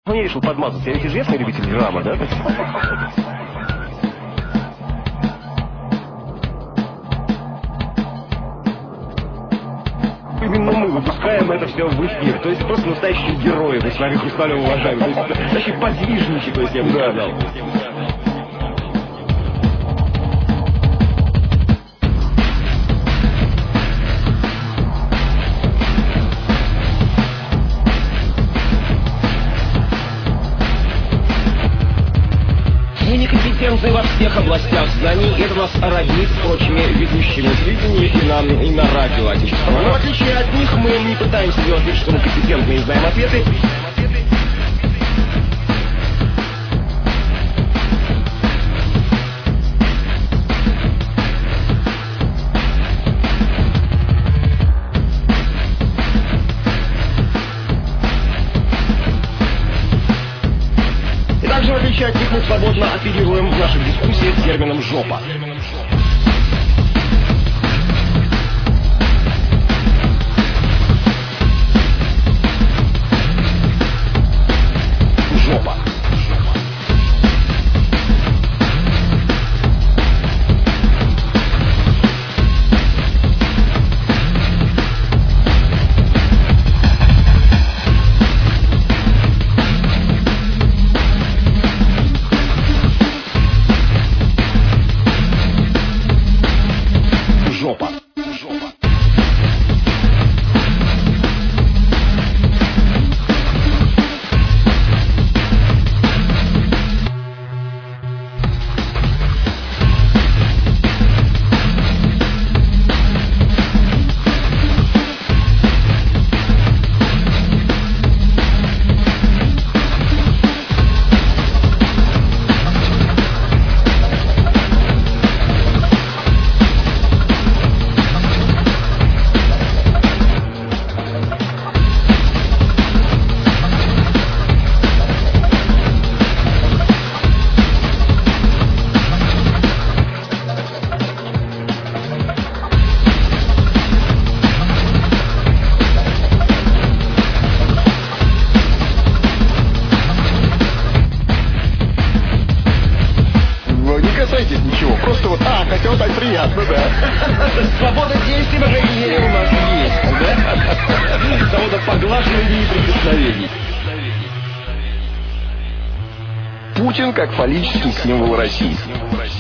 Ну, я решил подмазаться. Я ведь известный любитель драма, да? Именно мы выпускаем это все в эфир. То есть просто настоящие герои. Мы с вами Хрусталева уважаем. То есть настоящие подвижники, то есть я бы сказал. Некомпетентны во всех областях знаний. Это нас роднит с прочими ведущими телевидения и на радио отечественного. Но в отличие от них мы не пытаемся делать вид, что мы компетентны и знаем ответы. Также, в отличие от них, мы свободно оперируем в наших дискуссиях термином «жопа». Жопа. Жопа. Жопа. Ничего, просто вот, хотел так приятно, да. Свобода действий на карьере у нас есть, да? Свобода поглаживаний и прикосновений. Путин как фаллический символ России.